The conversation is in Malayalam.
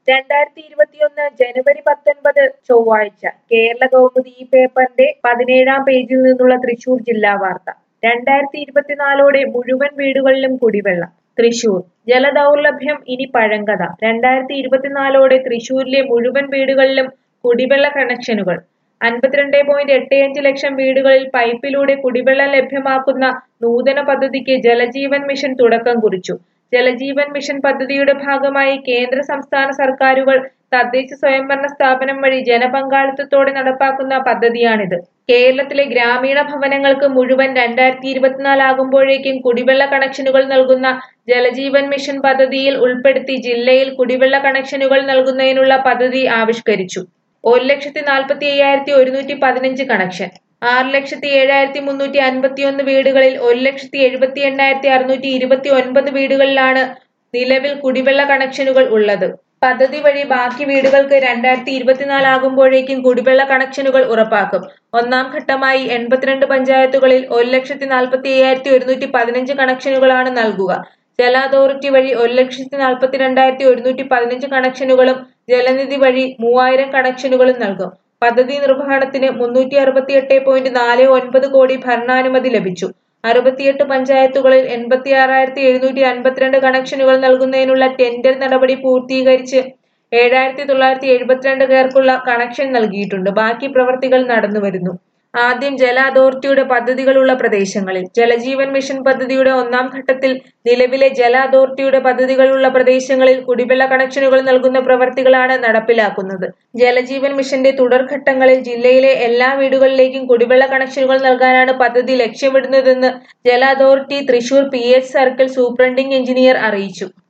2021 ജനുവരി 19 ചൊവ്വാഴ്ച കേരള കൗമുദി ഈ പേപ്പറിന്റെ 17-ാം പേജിൽ നിന്നുള്ള തൃശൂർ ജില്ലാ വാർത്ത. 2024 മുഴുവൻ വീടുകളിലും കുടിവെള്ളം. തൃശൂർ ജലദൗർലഭ്യം ഇനി പഴങ്കഥ. 2024 തൃശൂരിലെ മുഴുവൻ വീടുകളിലും കുടിവെള്ള കണക്ഷനുകൾ. 52.85 ലക്ഷം വീടുകളിൽ പൈപ്പിലൂടെ കുടിവെള്ളം ലഭ്യമാക്കുന്ന നൂതന പദ്ധതിക്ക് ജലജീവൻ മിഷൻ തുടക്കം കുറിച്ചു. ജലജീവൻ മിഷൻ പദ്ധതിയുടെ ഭാഗമായി കേന്ദ്ര സംസ്ഥാന സർക്കാരുകൾ തദ്ദേശ സ്വയംഭരണ സ്ഥാപനം വഴി ജനപങ്കാളിത്തത്തോടെ നടപ്പാക്കുന്ന പദ്ധതിയാണിത്. കേരളത്തിലെ ഗ്രാമീണ ഭവനങ്ങൾക്ക് മുഴുവൻ 2024 ആകുമ്പോഴേക്കും കുടിവെള്ള കണക്ഷനുകൾ നൽകുന്ന ജലജീവൻ മിഷൻ പദ്ധതിയിൽ ഉൾപ്പെടുത്തി ജില്ലയിൽ കുടിവെള്ള കണക്ഷനുകൾ നൽകുന്നതിനുള്ള പദ്ധതി ആവിഷ്കരിച്ചു. 1,45,115 കണക്ഷൻ. 6,07,351 വീടുകളിൽ 1,78,629 വീടുകളിലാണ് നിലവിൽ കുടിവെള്ള കണക്ഷനുകൾ ഉള്ളത്. പദ്ധതി വഴി ബാക്കി വീടുകൾക്ക് 2024 ആകുമ്പോഴേക്കും കുടിവെള്ള കണക്ഷനുകൾ ഉറപ്പാക്കും. ഒന്നാം ഘട്ടമായി 82 പഞ്ചായത്തുകളിൽ 1,45,115 കണക്ഷനുകളാണ് നൽകുക. ജല അതോറിറ്റി വഴി 1,42,115 കണക്ഷനുകളും ജലനിധി വഴി 3,000 കണക്ഷനുകളും നൽകും. പദ്ധതി നിർവഹണത്തിന് 368.49 കോടി ഭരണാനുമതി ലഭിച്ചു. 68 പഞ്ചായത്തുകളിൽ 86,752 കണക്ഷനുകൾ നൽകുന്നതിനുള്ള ടെൻഡർ നടപടി പൂർത്തീകരിച്ച് 7,972 പേർക്കുള്ള കണക്ഷൻ നൽകിയിട്ടുണ്ട്. ബാക്കി പ്രവൃത്തികൾ നടന്നുവരുന്നു. ആദ്യം ജല അതോറിറ്റിയുടെ പദ്ധതികളുള്ള പ്രദേശങ്ങളിൽ. ജലജീവൻ മിഷൻ പദ്ധതിയുടെ ഒന്നാം ഘട്ടത്തിൽ നിലവിലെ ജല അതോറിറ്റിയുടെ പദ്ധതികളുള്ള പ്രദേശങ്ങളിൽ കുടിവെള്ള കണക്ഷനുകൾ നൽകുന്ന പ്രവൃത്തികളാണ് നടപ്പിലാക്കുന്നത്. ജലജീവൻ മിഷന്റെ തുടർഘട്ടങ്ങളിൽ ജില്ലയിലെ എല്ലാ വീടുകളിലേക്കും കുടിവെള്ള കണക്ഷനുകൾ നൽകാനാണ് പദ്ധതി ലക്ഷ്യമിടുന്നതെന്ന് ജല authority Thrissur PH circle superintending engineer അറിയിച്ചു.